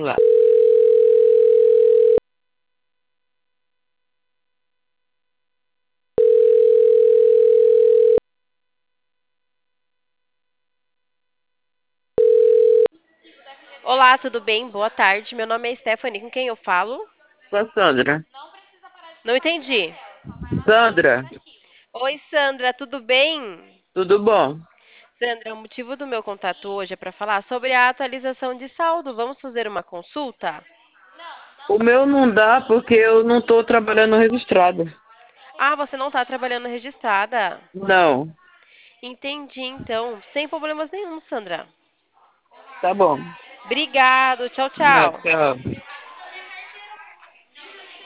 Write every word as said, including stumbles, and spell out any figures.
Lá. Olá, tudo bem? Boa tarde. Meu nome é Stephanie. Com quem eu falo? Com a Sandra. Não entendi. Sandra, Oi, Sandra, tudo bem? tudo bom? Sandra, o motivo do meu contato hoje é para falar sobre a atualização de saldo. Vamos fazer uma consulta? O meu não dá porque eu não estou trabalhando registrado. Ah, você não está trabalhando registrada. Não, Entendi, então. Sem problemas nenhum, Sandra. tá bom. Obrigado. Tchau, Não, tchau. tchau.